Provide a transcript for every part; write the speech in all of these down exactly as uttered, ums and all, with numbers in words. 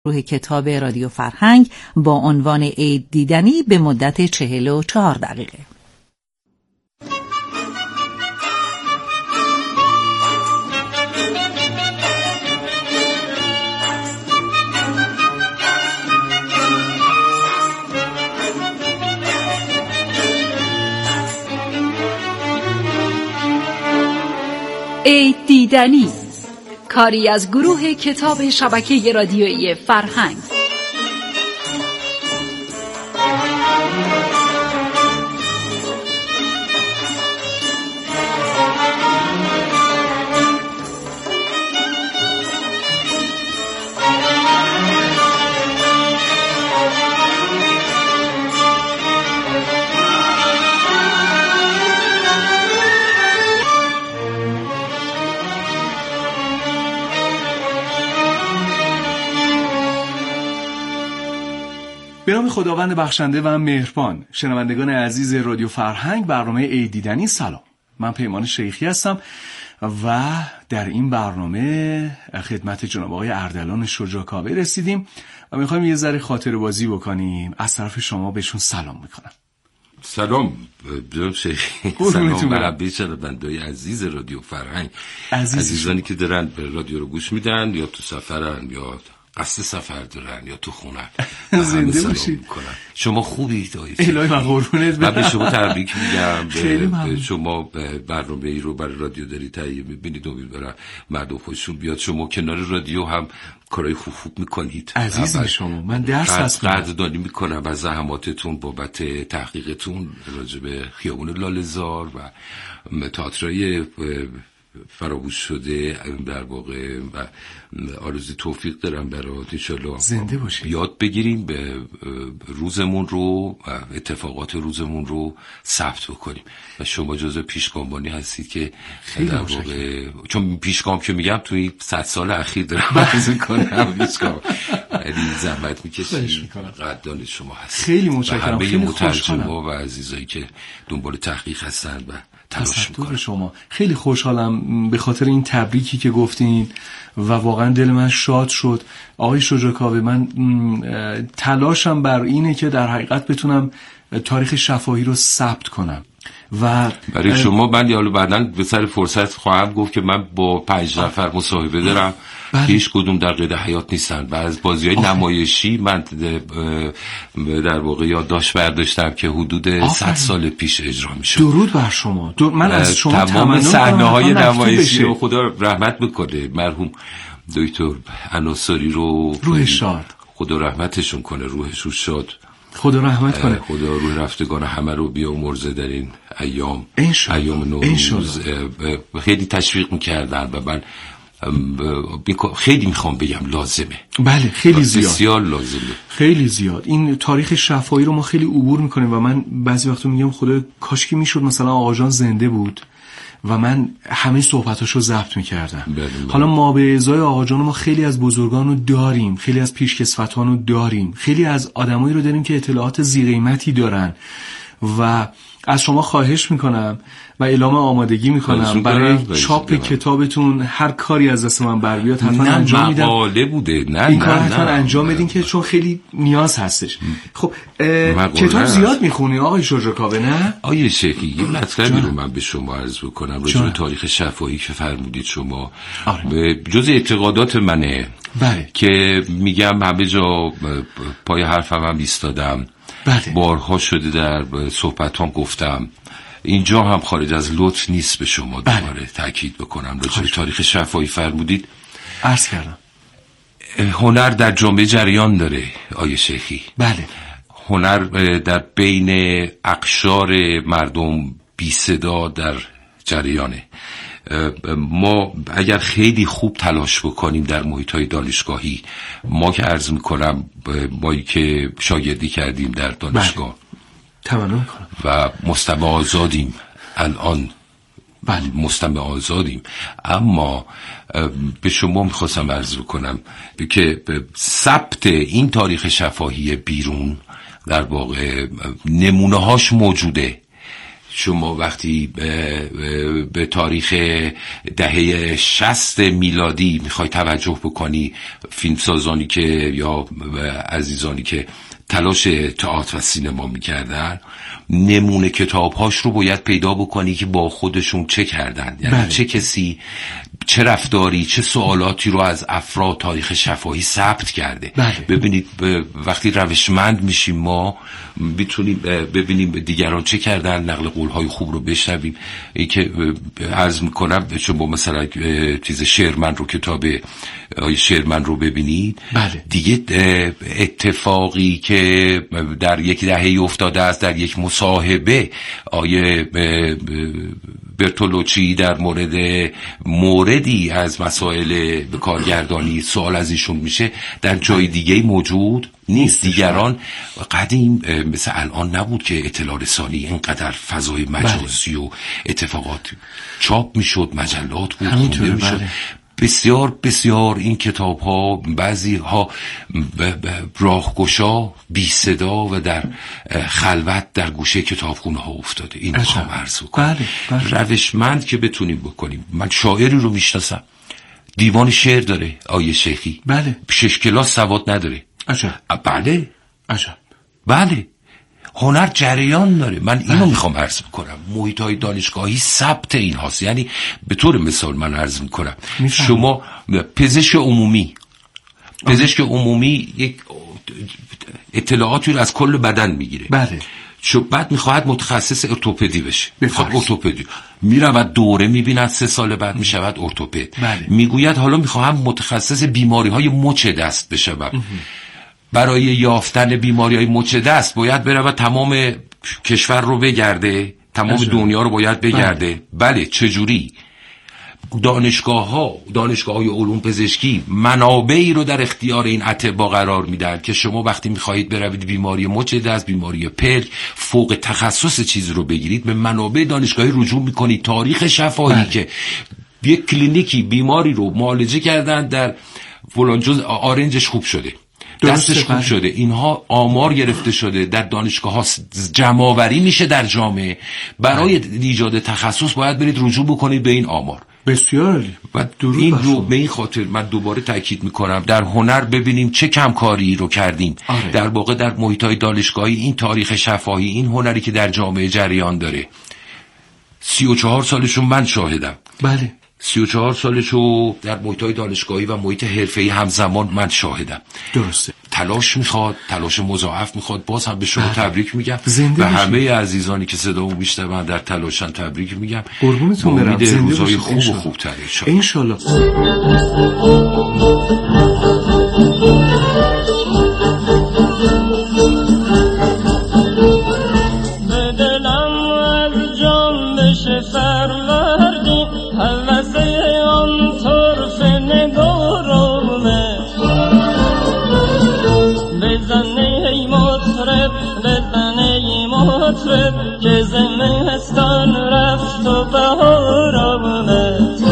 گروه کتاب رادیو فرهنگ با عنوان عید دیدنی به مدت چهل و چهار دقیقه. عید دیدنی، کاری از گروه کتاب شبکه رادیویی فرهنگ. به نام خداوند بخشنده و مهربان. شنوندگان عزیز رادیو فرهنگ، برنامه عید دیدنی، سلام. من پیمان شیخی هستم و در این برنامه خدمت جناب آقای اردلان شجاع‌کاوه رسیدیم و میخوایم یه ذره خاطره بازی بکنیم. از طرف شما بهشون سلام میکنم. سلام جناب شیخی، سلام مرحبا شنوندگان عزیز رادیو فرهنگ، عزیز عزیزانی که دارن به رادیو رو گوش میدن یا تو سفرن یا قصد سفر دارن یا تو خونن. زنده باشید. شما خوبید آقای الهی من قربونت برم. من به شما تبریک میگم. به شما برنامه‌ای رو برای رادیو داری تهیه می‌بینید، امیدوارم مردم خوششون بیاد. شما کنار رادیو هم کارهای خوب خوب میکنید. عزیزم شما، من درس هستم. قدردانی میکنم از زحماتتون بابت تحقیقتون راجع به خیابون لاله‌زار و تئاترای فراموش شده در واقع و آرزوی توفیق دارم برات. انشالله زنده باشید. یاد بگیریم به روزمون رو و اتفاقات روزمون رو ثبت بکنیم و شما جزو پیشگامانی هستید که در واقع، چون پیشگام که میگم توی صد سال اخیر دارم بحث میکنم پیشگام، ولی زحمت میکشید. قدردان شما هست. خیلی متشکرم. خیلی مترجم و عزیزایی که دنبال تحقیق هستن و تلاش میکنن. شما خیلی خوشحالم به خاطر این تبریکی که گفتین و واقعا دل من شاد شد. آقای شجاع‌کاوه، من تلاشم بر اینه که در حقیقت بتونم تاریخ شفاهی رو ثبت کنم و برای شما من حالا بعداً به سر فرصت خواهم گفت که من با پنج نفر مصاحبه دارم که هیچ کدوم در قید حیات نیستن و از بازی‌های نمایشی من در واقع یادداشت برداشتم که حدود صد سال پیش اجرا می‌شد. درود بر شما. در... من از شما تمام صحنه‌های نمایشی رو خدا رحمت بکنه مرحوم دکتر عناصری رو روح شاد، خدا رحمتشون کنه، روحشون شاد، خدا رحمت کنه، خدا روح رفتگان همه رو بیامرزه در این ایام انشالله. ایام نوروز. خیلی تشویق میکردن و من خیلی میخوام بگم لازمه. بله خیلی زیاد، بسیار لازمه، خیلی زیاد. این تاریخ شفاهی رو ما خیلی عبور میکنیم و من بعضی وقتا میگم خدا کاش که میشد مثلا آقا جان زنده بود و من همه صحبتاشو ضبط میکردم. بله بله. حالا ما به ازای آقا جان ما خیلی از بزرگان رو داریم، خیلی از پیشکسوتان رو داریم، خیلی از آدمایی رو داریم که اطلاعات ذی قیمتی دارن و از شما خواهش میکنم و اعلام آمادگی میکنم برای چاپ کتابتون هر کاری از دست من بر بیاد حتما انجام میدم. مقاله بوده نه این کار نه حتما انجام بدین که چون خیلی نیاز هستش. خب کتاب زیاد میخونی آقای شجاع‌کاوه نه؟ آقای شیخی، یه مطلبی رو من به شما عرض بکنم راجع به تاریخ شفاهی که فرمودید شما. آره. جز اعتقادات منه. بله. که میگم همه جا پای حرفم هم ایستادم. بله. بارها شده در صحبتام گفتم، اینجا هم خارج از لطف نیست به شما دوباره بله. تأکید بکنم راجع به تاریخ شفاهی فرمودید. عرض کردم هنر در جامعه جریان داره آیه شیخی. بله. هنر در بین اقشار مردم بی صدا در جریانه. ما اگر خیلی خوب تلاش بکنیم در محیط‌های دانشگاهی، ما که عرض میکنم مایی که شاگردی کردیم در دانشگاه تمام کنم و مستمع آزادیم الان، بله مستمع آزادیم، اما به شما میخواستم عرض بکنم که ثبت این تاریخ شفاهی بیرون در واقع نمونه هاش موجوده شما وقتی به, به تاریخ دهه شصت میلادی میخوای توجه بکنی، فیلمسازانی که یا عزیزانی که تلاش تئاتر و سینما میکردن، نمونه کتابهاش رو باید پیدا بکنی که با خودشون چه کردن، یعنی بله. چه کسی چه رفتاری چه سوالاتی رو از افراد تاریخ شفاهی ثبت کرده. بله. ببینید وقتی روشمند میشیم ما میتونیم ببینیم دیگران چه کردن، نقل قولهای خوب رو بشنویم. این که عرض میکنم چون با مثلا چیز شعرمن رو، کتاب شعرمن رو ببینید، بله. دیگه اتفاقی که در یک دهه افتاده است، در یک مصاحبه آیه برتولوچی در مورد موردی از مسائل کارگردانی سوال از ایشون میشه، در جای دیگه موجود نیست. دیگران قدیم مثل الان نبود که اطلاع رسانی اینقدر فضای مجازی و اتفاقات چاپ میشد، مجلات بود، خونده میشد. بله. بسیار بسیار این کتاب ها بعضی ها راهگشا بی صدا و در خلوت در گوشه کتابخونه ها افتاده. این رو هم عرض کنم. بله، بله. روشمند که بتونیم بکنیم. من شاعری رو میشناسم دیوان شعر داره، آیه شیخی، بله. شش کلاس سواد نداره. عجب. بله عجب. بله هنر جریان داره. من اینو بله. میخوام عرض میکنم، محیط های دانشگاهی ثبت این هاست. یعنی به طور مثال من عرض میکنم میفهم. شما پزشک عمومی پزشک عمومی یک اطلاعاتی رو از کل بدن میگیره، بله. شو بعد میخواهد متخصص ارتوپدی بشه، میخواد ارتوپدی میرود دوره میبیند، سه سال بعد میشود ارتوپد، بله. میگوید حالا میخواهم متخصص بیماری های مچ دست بشم. برای یافتن بیماری های مچ دست باید بره و تمام کشور رو بگرده، تمام اجا. دنیا رو باید بگرده. بله, بله. چجوری؟ دانشگاه ها دانشگاه های علوم پزشکی منابعی رو در اختیار این اطباء قرار میدن که شما وقتی میخواهید بروید بیماری مچ دست، بیماری پلک، فوق تخصص چیز رو بگیرید، به منابع دانشگاهی رجوع میکنید. تاریخ شفاهی بله. که یک کلینیکی بیماری رو معالجه کردن در فلان جز آرنجش خوب شده، دستش خوب شده، اینها آمار گرفته شده، در دانشگاه ها جمع‌آوری میشه در جامعه. برای ایجاد تخصص باید برید رجوع بکنید به این آمار. بسیار عالی. و این رو به این خاطر من دوباره تاکید میکنم، در هنر ببینیم چه کمکاری رو کردیم. آره. در واقع در محیط‌های دانشگاهی این تاریخ شفاهی، این هنری که در جامعه جریان داره، سی و چهار سالشون من شاهدم. بله. سی و چهار سالشو در محیط‌های دانشگاهی و محیط حرفه‌ای همزمان من شاهدم. درسته. تلاش میخواد، تلاش مضاعف میخواد. باز هم به شما بله. تبریک میگم و همه عزیزانی که صدامو میشنون در تلاشن تبریک میگم. قربونتون برم. امید روزای خوب و خوبتر ان شاء الله. به دلم از جان بشه فروردی، حوثه آن طرف نگارمه، بزنه ای مطرب بزنه ای مطرب که زمستان رفت و بهار آمد.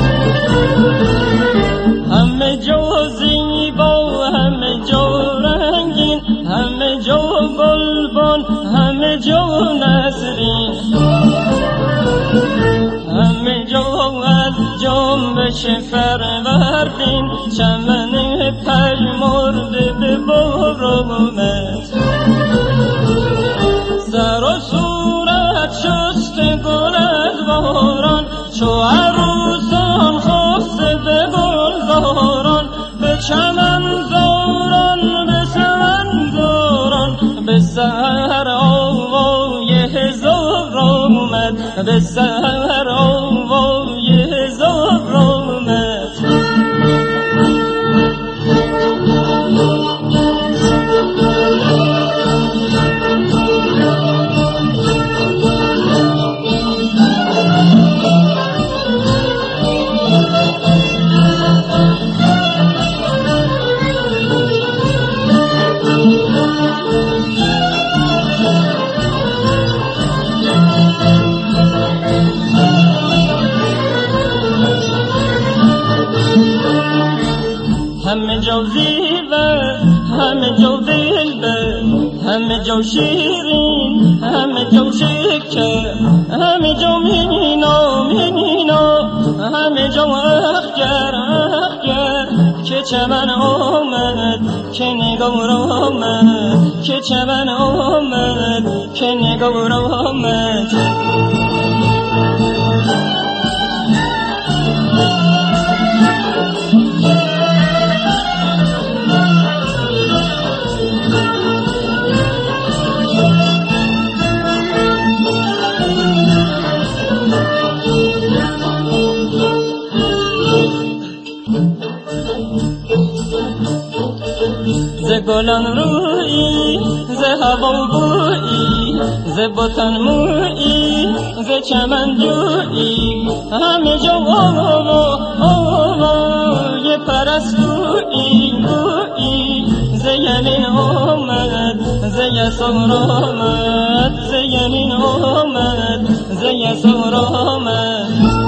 همه جا زیبا همه جا رنگین، همه جا گلبن همه جا نسرین، همه جا از جنبش فروردین، چمن پژمرده به بار آمد. سر و صورت شست گل از باران، چو عروسان خفته به گلزاران، به چمن زاران به سمن زاران، به سحر آوای هزار آمد، به سحر آوای هزار آمد. همه جا زیبا همه جا دلبر، همه جا شیرین همه جا شیرین، شکر همه جا مینا مینا همه جا اخگر اخگر که چمن آمد که نگار آمد که چمن آمد که نگار آمد ز گلان رویی ز هوا بویی ز بوتان مویی ز چمن جویی همه جا آوا آوا یه پرستویی گویی ز یمین آمد ز یسار آمد ز یمین آمد ز یسار آمد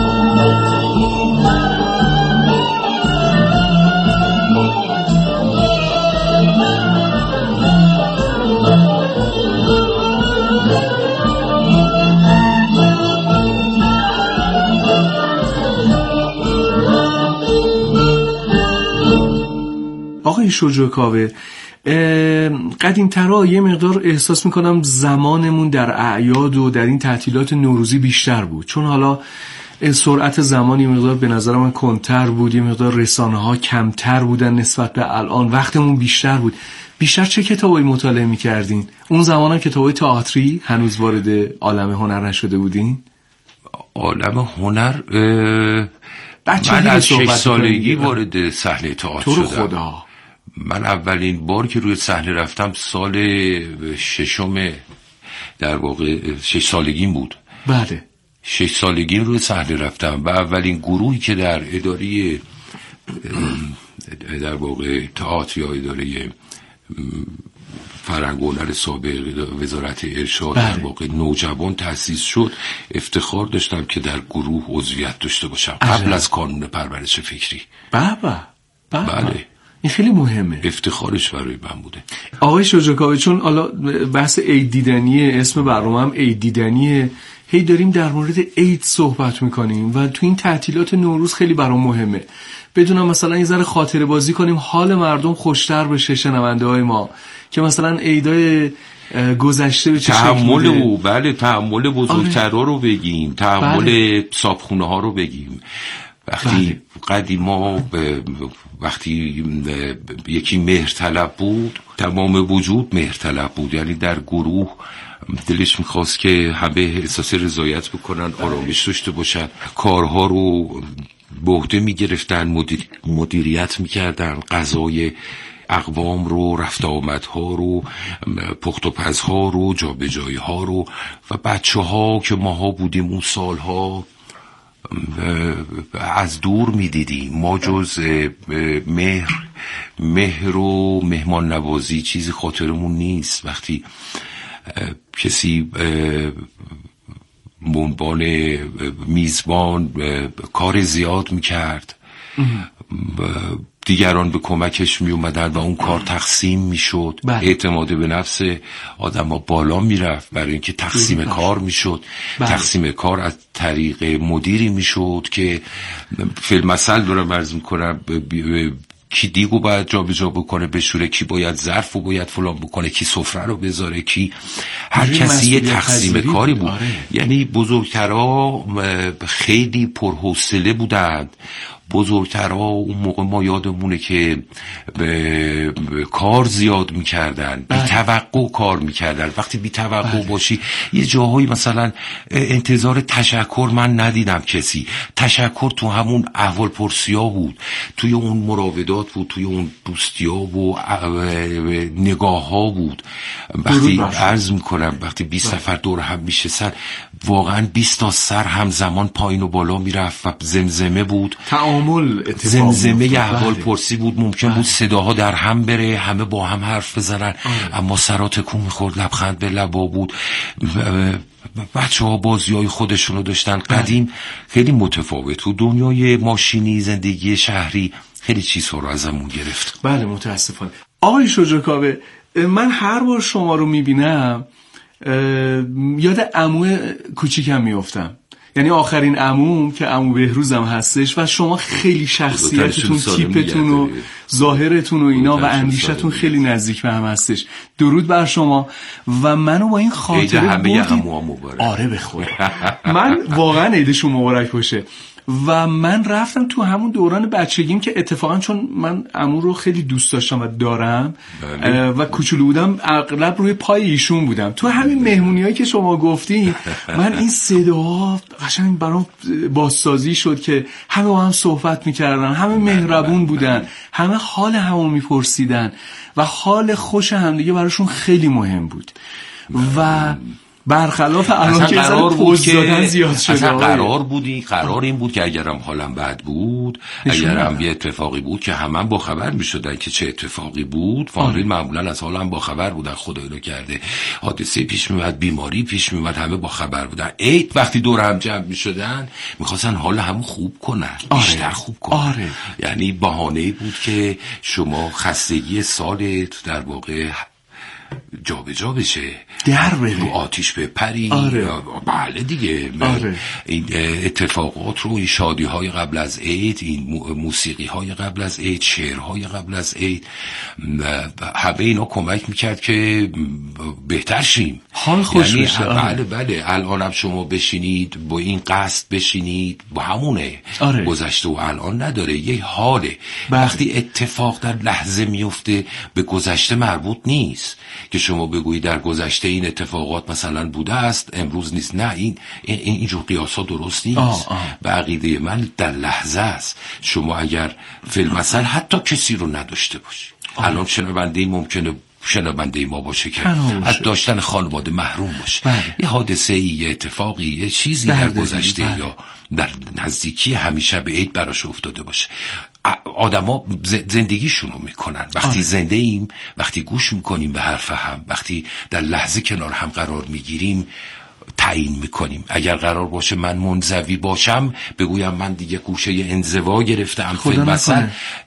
آقای شجاع کاوه، قدیم‌ترها یه مقدار احساس میکنم زمانمون در اعیاد و در این تعطیلات نوروزی بیشتر بود، چون حالا سرعت زمانی مقدار به نظر من کمتر بود، یه مقدار رسانه ها کمتر بودن نسبت به الان، وقتمون بیشتر بود. بیشتر چه کتابایی مطالعه میکردین؟ اون زمان هم کتابای تئاتری هنوز وارد عالم هنر نشده بودین؟ عالم هنر من از شش سالگی وارد صحنه تئاتر شدم. خدا. من اولین بار که روی صحنه رفتم سال ششم در واقع شش سالگیم بود. بله. شش سالگیم روی صحنه رفتم و اولین گروهی که در اداره در واقع تئاتر یا اداره فرهنگ و هنر سابق وزارت ارشاد بله. در واقع نوجوان تأسیس شد. افتخار داشتم که در گروه عضویت داشته باشم قبل از قانون پرورش فکری. بابا بله، این خیلی مهمه، افتخارش برای من بوده. آقای شجاع کاوه، چون حالا بحث عید دیدنیه، اسم برنامه هم عید دیدنیه، هی داریم در مورد عید صحبت میکنیم و تو این تعطیلات نوروز خیلی برام مهمه بدونم مثلا یه ذره خاطره بازی کنیم، حال مردم خوشتر بشه، شنونده های ما، که مثلا عیدای گذشته به چه تحمل او بله تحمل بزرگترها رو بگیم، تحمل بله. صابخونه ها رو بگیم. وقتی بله. قدیما وقتی یکی مهر طلب بود تمام وجود مهر طلب بود، یعنی در گروه دلش میخواست که همه احساس رضایت بکنن، آرامش داشته باشن، کارها رو به عهده میگرفتن، مدیر... مدیریت میکردن، غذای اقوام رو، رفت آمدها رو، پخت و پزها رو، جابجایی ها رو، و بچه ها که ماها بودیم اون سالها از دور میدیدیم، ما جز مهر مهر و مهمان نوازی چیزی خاطرمون نیست. وقتی کسی منبان میزبان کار زیاد میکرد دیگران به کمکش می اومدن و اون کار تقسیم می شد، اعتماد به نفس آدم ها بالا می رفت برای اینکه تقسیم کار می شد. تقسیم کار از طریق مدیری می شد که فیلمسل دارم عرض می کنم کی دیگو باید جا به جا بکنه بشوره، کی باید ظرف رو باید فلان بکنه، کی سفره رو بذاره، کی هر کسی یه تقسیم کاری بود. آره. یعنی بزرگترها خیلی پرحوصله بودند. بزرگترها اون موقع ما یادمونه که به کار زیاد میکردن، بی توقع کار میکردن. وقتی بی توقع باشی یه جاهایی مثلا انتظار تشکر من ندیدم کسی. تشکر تو همون احوال پرسیا بود، توی اون مراودات بود، توی اون دوستیا و نگاه ها بود. وقتی عرض میکنم وقتی بیست نفر دور هم میشستن واقعا بیست تا سر همزمان پایین و بالا میرفت و زمزمه بود، زمزمه احوال پرسی بود. ممکن بود صداها در هم بره، همه با هم حرف بزنن، اما سرا تکون میخورد، لبخند به لبا بود. بچه ها بازی های خودشونو داشتن. قدیم خیلی متفاوت بود. دنیای ماشینی، زندگی شهری خیلی چیزها رو ازمون گرفت. بله متاسفانه. آقای شجاع کاوه، من هر بار شما رو میبینم یاد عمو کوچیکم میافتم، یعنی آخرین عموم که عمو بهروزم هستش و شما خیلی شخصیتتون، تیپتون و ظاهرتون و اینا و اندیشتون خیلی نزدیک به هم هستش. درود بر شما و منو با این خاطره همه عموها مبارک. آره بخور من واقعا عیدشون مبارک باشه. و من رفتم تو همون دوران بچگیم که اتفاقا چون من عمو رو خیلی دوست داشتم و دارم و کوچولو بودم اغلب روی پای ایشون بودم. تو همین مهمونیایی که شما گفتین من این صداها قشنگ برام بازسازی شد که همه با هم صحبت میکردن، همه مهربون بودن، همه حال همو میپرسیدن و حال خوش همدیگه براشون خیلی مهم بود. و برخلاف الان که قرار بود که زیاد شده اصلا قرار بودی قرار این بود که اگرم حالم بد بود، اگرم یه اتفاقی بود که همه با خبر میشدن که چه اتفاقی بود. فامیل معمولا از حالم با خبر بودن، خدای رو کرده حادثه پیش میومد، بیماری پیش میومد، همه با خبر بودن. عید وقتی دور هم جمع میشدن میخواستن حال همو خوب کنن، آره. بیشتر خوب کنن. آره. یعنی بهانه‌ای بود که شما خستگی سالت در واقع جا به جا بشه، در بره، رو آتیش بپری. آره. بله دیگه. آره. این اتفاقات رو، این شادی های قبل از عید، این موسیقی های قبل از عید، شعرهای قبل از عید، همه اینا کمک میکرد که بهتر شیم، حال خوش یعنی بشه. آره. بله بله الانم شما بشینید با این قصد بشینید با همونه. آره. گذشته و الان نداره، یه حاله. بله. وقتی اتفاق در لحظه میفته به گذشته مربوط نیست که شما بگویید در گذشته این اتفاقات مثلا بوده است امروز نیست. نه، این این اینجور قیاسا درست نیست. آه آه. به عقیده من در لحظه است. شما اگر فیلمسل حتی کسی رو نداشته باشی، الان شنونده ممکنه شنونده ما باشه که از داشتن خانواده محروم باشه، بله. یه حادثه ای، یه اتفاقی، یه چیزی بله. در گذشته بله. یا در نزدیکی همیشه به عید براش افتاده باشه. آدما زندگیشونو میکنن. وقتی آه. زنده ایم، وقتی گوش میکنیم به حرف هم، وقتی در لحظه کنار هم قرار میگیریم، تعیین میکنیم. اگر قرار باشه من منزوی باشم، بگویم من دیگه گوشه انزوا گرفتم، مثلا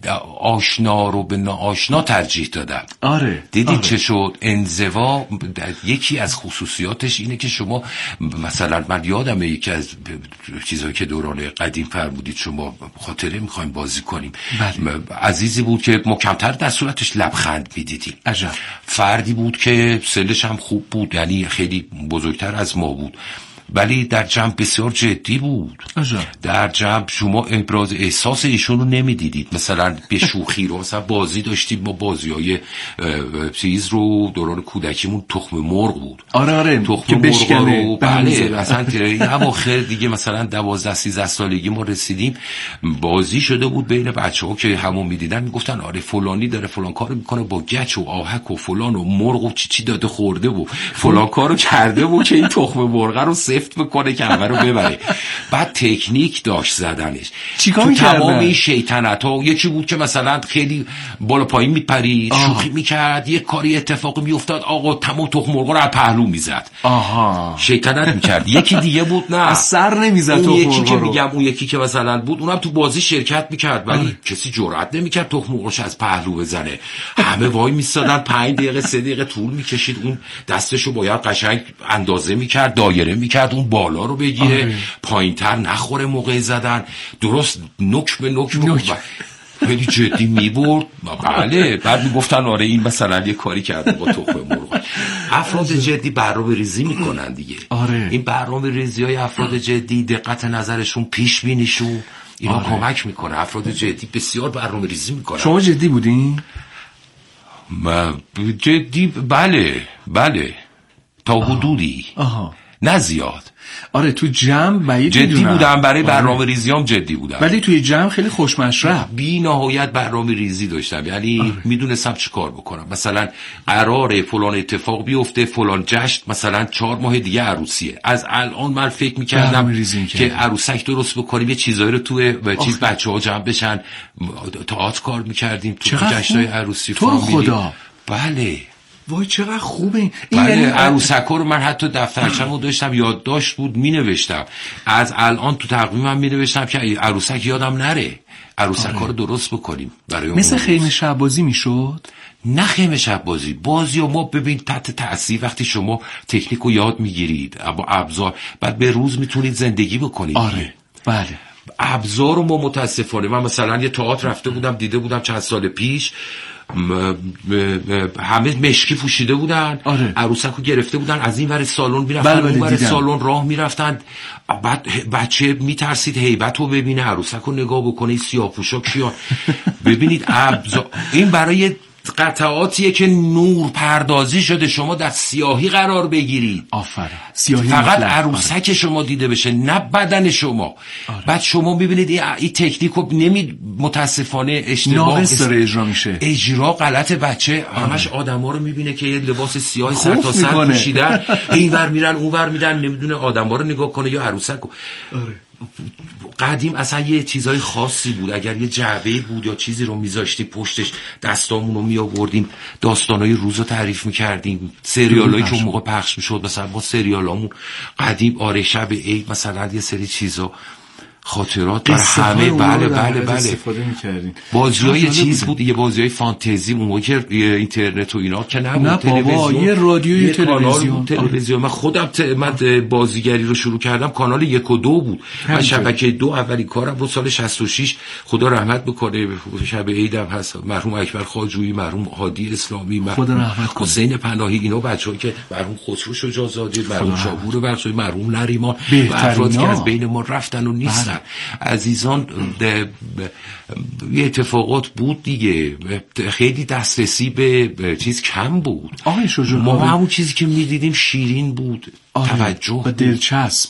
آشنا رو به ناآشنا ترجیح دادم. آره. دیدید آره. چه شد؟ انزوا یکی از خصوصیاتش اینه که شما مثلا، من یادمه یکی از چیزایی که دوران قدیم فرمودید شما خاطره میخوایم بازی کنیم. بله. عزیزی بود که ما کمتر در صورتش لبخند میدیدیم. عجب. فردی بود که سنش هم خوب بود، یعنی خیلی بزرگتر از ما بود، ولی در جمع بسیار جدی بود. عجب. در جمع شما ابراز احساس ایشون رو نمیدیدید. مثلا به شوخی رو مثلا بازی داشتیم، ما بازیای چیز رو دوران کودکیمون تخم مرغ بود. آره آره تخم مرغ رو بله مثلا اواخر دیگه مثلا دوازده سیزده سالگی ما رسیدیم، بازی شده بود بین بچه‌ها که همون میدیدن میگفتن آره فلانی داره فلان کارو میکنه با گچ و آهک و فلان و مرغ و چی چی داده خورده و فلان کارو کرده و که این تخم مرغ رو سفت بکنه که همه رو ببره. بعد تکنیک داشت زدنش. چیکار می‌کردن؟ تمام این شیطنت‌ها. یکی بود که مثلا خیلی بالا پایین میپرید، شوخی میکرد، یک کاری اتفاقی میافتاد، آقا تمام تخم مرغ رو از پهلو میزد. آها. شیطنت میکرد. یکی دیگه بود نه، از سر نمیزد تخم مرغ. اون یکی که میگم اون یکی که مثلا بود اونم تو بازی شرکت میکرد ولی آه. کسی جرئت نمیکرد تخم مرغش از پهلو بزنه. همه وای میستادن، پنج دقیقه سه دقیقه طول میکشید، اون دستشو باید قشنگ اندازه میکرد، دایره میکرد، اون بالا رو بگیره، پایینتر نخوره موقع زدن، درست نوک به نوک بود. خیلی جدی میبرد. بله. بعد میگفتن آره این مثلا یه کاری کرده با تخم مرغ. افراد جدی برنامه ریزی میکنن دیگه. آره. این برنامه ریزی های افراد جدی، دقت نظرشون، پیش بینیشون، اینا آره. کمک میکنه. افراد جدی بسیار برنامه ریزی میکنن. شما جدی بودین؟ من جدی بله بله تا حدودی. آها. نه زیاد. آره تو جمع بعید جدی میدونم. بودم، برای برنامه ریزیام جدی بودم، ولی توی جمع خیلی خوشمشرب بی نهایت برنامه ریزی داشتم. یعنی آره. میدونستم چی کار بکنم. مثلا قراره فلان اتفاق بیفته، فلان جشن مثلا چهار ماه دیگه عروسیه، از الان من فکر میکردم که عروسک درست بکنیم، یه چیزایی رو توی چیز بچه‌ها جمع بشن، تئاتر کار میکردیم تو جشن‌های عروسی. تو خدا. بله. وای چقدر خوبه این. بله یعنی عروسکا رو من حتی دفترچه‌مو داشتم، یادداشت بود مینوشتم، از الان تو تقویمم مینوشتم که عروسک یادم نره، عروسکا رو درست بکنیم برای اون. مثل خیمه شبازی میشد؟ نه خیمه شب بازی بازی و ما ببین تحت تأثیر وقتی شما تکنیک رو یاد میگیرید با ابزار بعد به روز میتونید زندگی بکنید. آره بله. ابزار رو ما متاسفانه من مثلا یه تئاتر رفته بودم دیده بودم چند سال پیش م... م... همه مشکی پوشیده بودن. آره. عروسک رو گرفته بودن از این ور سالن میرفتن بله اون ور دیدم. سالن راه میرفتن بعد بچه میترسید هیبت رو ببینه عروسک رو نگاه بکنه سیاه‌پوشا کیا. ببینید ابزار این برای قطعاتیه که نور پردازی شده شما در سیاهی قرار بگیرید. آفرین. سیاهی فقط مطلق. عروسک آره. شما دیده بشه نه بدن شما. آره. بعد شما میبینید این, این تکنیک رو نمی متاسفانه اشتباه ناقص داره اجرا میشه. اجرا غلط بچه آره. همش آدما رو میبینه که یه لباس سیاه سر تا سر پوشیدن اینور میرن اونور میرن نمیدونه آدما رو نگاه کنه یا عروسک رو. آره. قدیم اصلا یه چیزای خاصی بود اگر یه جعبه بود یا چیزی رو میذاشتی پشتش دستامون رو میآوردیم داستانای روز رو تعریف میکردیم سریالایی که اون موقع پخش میشد مثلا با سریالامون قدیم آره شب عید مثلا یه سری چیزا خاطرات برای همه بله بله بله استفاده می‌کردیم. بازیای چیز بود یه بازیای فانتزی اون موقع که اینترنت و اینا که نبود. نه بابا یه رادیوی تلویزیون تلویزیون من خودم ت... من بازیگری رو شروع کردم کانال یک و دو بود من شبکه دو اولین کارم رو سال شصت و شش خدا رحمت بکنه شب عیدم هست مرحوم اکبر خواجویی مرحوم هادی اسلامی مرحوم حسین پناهی اینا بچه‌ها که مرحوم خسرو شجاع‌زاده مرحوم شاپور بخشی مرحوم نریمان و افرادی که از بین ما رفتن و نیستن. عزیزان یه اتفاقات بود دیگه خیلی دسترسی به چیز کم بود. آقای شجاع ما همون چیزی که میدیدیم شیرین بود. آره. توجه و دلچسب.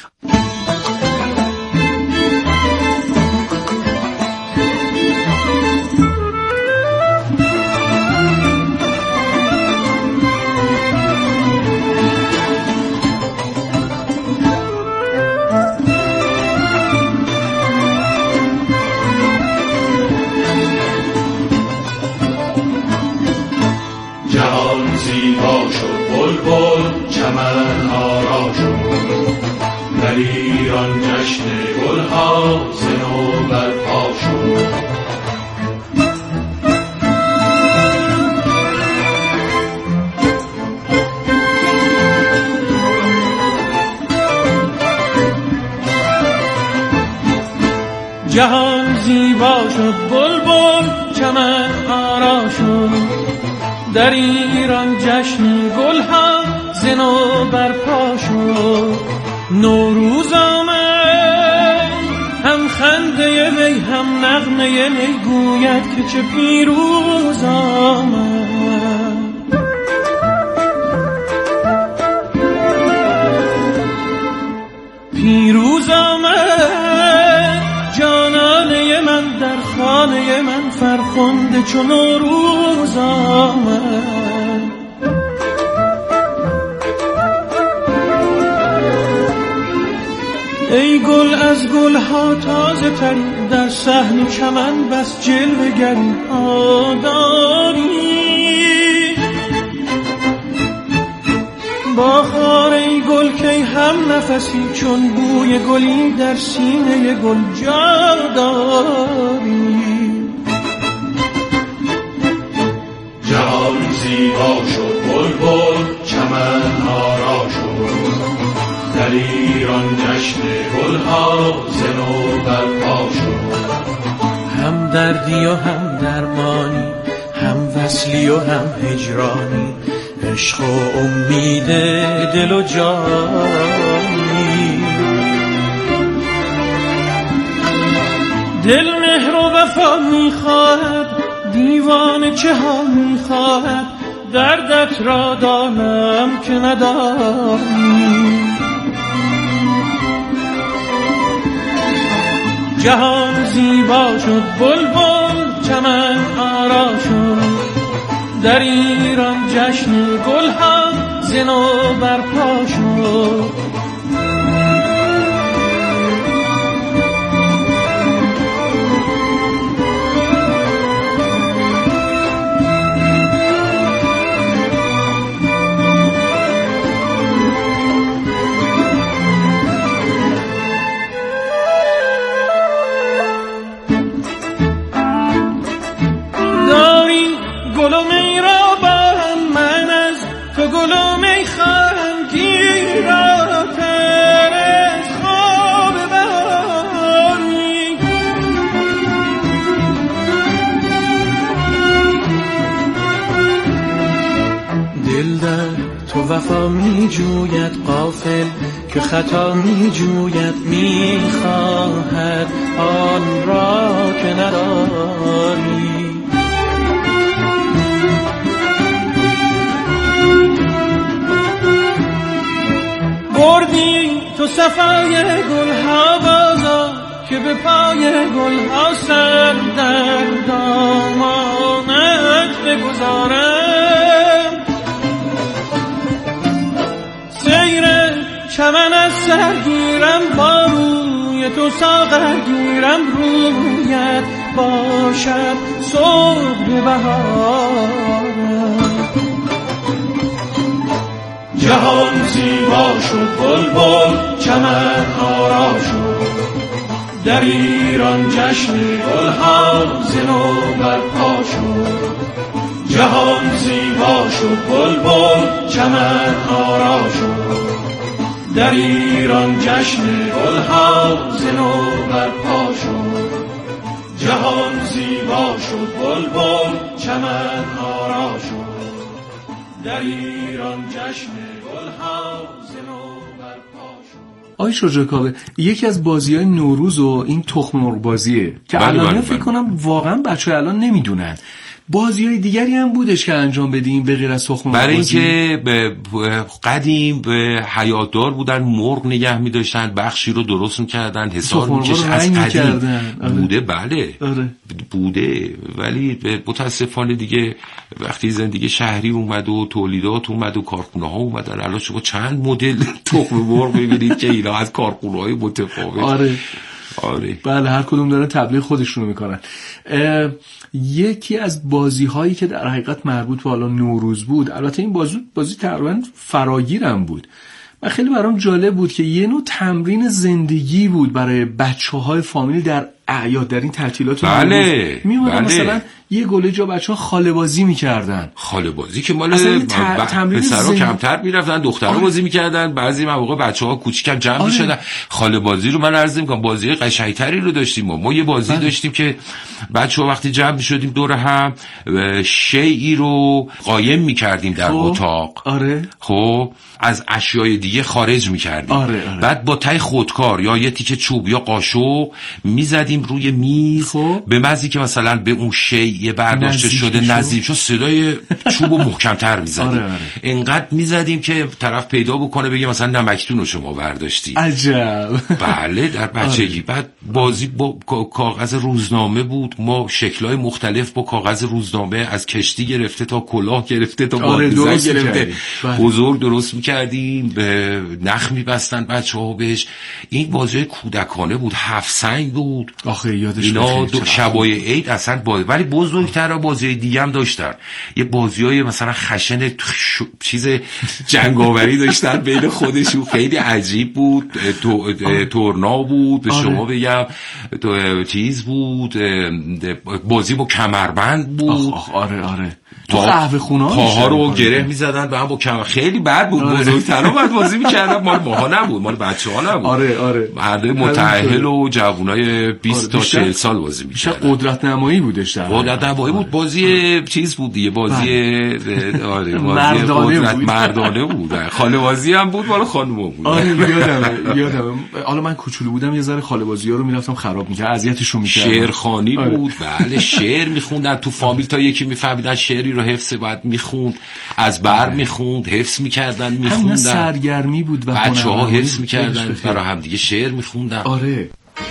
چمن آرا شد در ایران جشن گلها ز نو برپا شد جهان زیبا شد بلبل چمن آرا شد در ایران جشن گلها ز نو برپا شد نوروز آمد هم خنده می هم نغمه می گوید که چه پیروز آمد پیروز آمد جانانه من در خانه من فرخنده چو نوروز آمد ای گل از گلها تازه تری در صحن چمن بس جلوه گری آداری با خار ای گل کی هم نفسی چون بوی گلی در سینه گل جا داری جهان زیبا شد بلبل چمن آرا شد در ایران جشن گلها ز نو برپا شد هم دردی و هم درمانی هم وصلی و هم هجرانی عشق و امید دل و جانی دل مهر و وفا میخواهد دیوانه چه ها میخواهد دردت را دانم که ندانی جهان زیبا شد بلبل چمن آرا شد در ایران جشن گلها ز نو برپا شد داری گل و می تو وفا می جوید غافل که خطا می جوید می خواهد آن را که نداری. بردی تو صفای گل ها بازا که به پای گل ها سر در دامانت بگذارم. سیر چمن از سرگیرم با روی تو ساغر گیرم رویت باشد صبح بهارم. جهان زیبا شد بلبل چمن آرا شد در ایران جشن گلها ز نو برپا شد. جهان زیبا شد بلبل چمن آرا شد در ایران جشن گلها ز نو برپا شد. جهان زیبا شد بلبل چمن آرا شد در ایران جشن گلها ز نو برپا شد. آی شجاع کاوه، یکی از بازی‌های نوروز و این تخم مرغ بازیه که الان فکر کنم واقعا بچه‌ها الان نمیدونن. بازی‌های دیگری هم بودش که انجام بدیم به غیر از تخم مرغ. برای اینکه قدیم به حیاتدار بودن، مرغ نگه می‌داشتن، بخشی رو درست می‌کردن، حساب می‌کش از قدیم بوده. بله آره. بوده، ولی متاسفانه دیگه وقتی زندگی شهری اومد و تولیدات اومد و کارخونه‌ها اومدن، الان شما چند مدل تخم مرغ می‌بینید که اینا از کارخونه‌های متفاوت. آره آره بله، هر کدوم دارن تبلیغ خودشونو میکنن. یکی از بازی هایی که در حقیقت مربوط به حالا نوروز بود، البته این بازی بازی تقریبا فراگیرم بود، و خیلی برام جالب بود که یه نوع تمرین زندگی بود برای بچه‌های فامیل در اعیاد، در این تعطیلات بله میومدن بله. مثلا یه گله جا بچه‌ها خاله بازی می‌کردن. خاله بازی که مال پسرا زن... کمتر می‌رفتن، دخترها آره. بازی می‌کردن. بعضی مواقع بچه‌ها کوچیکم جمع آره. می‌شدن. خاله بازی رو من عرض می‌کنم بازی قشنگ‌تری رو داشتیم. ما, ما یه بازی بله. داشتیم که بچه‌ها وقتی جمع می‌شدیم دور هم شیئی رو قایم می‌کردیم در خب. اتاق. آره. خب از اشیای دیگه خارج می‌کردیم. آره. آره. بعد با تای خودکار یا یه تیکه چوب یا قاشق می‌زدیم روی میز خب. به مزی که مثلا به اون شی یه برداشته شده نزدیک شد، صدای چوبو محکم‌تر می‌زدیم. آره آره. اینقدر می‌زدیم که طرف پیدا بکنه بگه مثلا نمکتون رو شما برداشتی. عجب. بله در بچگی. آره. بعد بازی با کاغذ روزنامه بود. ما شکل‌های مختلف با کاغذ روزنامه از کشتی گرفته تا کلاه گرفته تا آره بادزن گرفته بزرگ درست می‌کردیم، به نخ می‌بستن بچه‌ها بهش. این بازی کودکانه بود، هفت سنگ بود. آخه یادش اینا شبای عید اصلا با... ولی بزرگتر بازی دیگه هم داشتن. یه بازیای مثلا خشن ش... چیز جنگاوری داشتن بین خودشون، خیلی عجیب بود. تو... تورنا بود به شما آره. بگم تو... چیز بود، بازی با کمربند بود. آخ آخ آره آره. تو قهوه خونه پاها رو گره می‌زدن به هم با کمر، خیلی بد بود. آره. بزرگترا بعد بازی می‌کردن، مال ماها نبود، مال بچه‌ها نبود. آره آره. مردای متأهل و جوونای بیست تا چهل سال بازی می‌کردن. قدرت نمایی بودش در قدرت نمایی بود. بازی چیز بود دیگه، بازی آره بازی قدرت مردانه بود. خاله بازی هم بود، مال خانوما بود. آره یادمه یادمه. حالا من کوچولو بودم یه ذره خاله بازی‌ها رو می‌رفتم خراب می‌کردم، اذیتشون می‌کردم. شعرخوانی بود. بله شعر می‌خوندن تو فامیل، تا یکی می‌فهمیدن شعری رو حفظ بعد می‌خوند، از بر می‌خوند، حفظ می‌کردن، می‌خوندن. همین سرگرمی بود و بچه‌ها حفظ می‌کردن، برای هم دیگه شعر می‌خوندن. آره.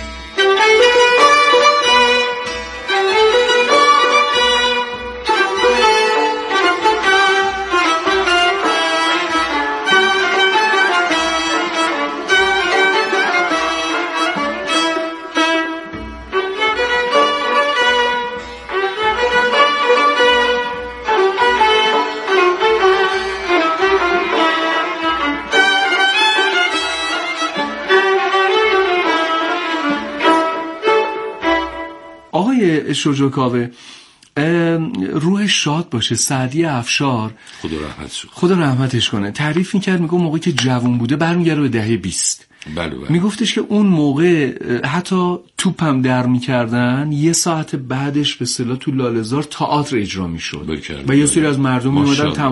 شجاع کاوه روح شاد باشه، سعدی افشار خدا رحمتش خدا رحمتش کنه تعریف میکرد، میگه موقعی که جوان بوده برمیگره به دهه بیست. بله بله. میگفتش که اون موقع حتی توپم در میکردن، یه ساعت بعدش به اصطلاح تو لاله‌زار تئاتر اجرا میشد و یه سری از مردم میومدن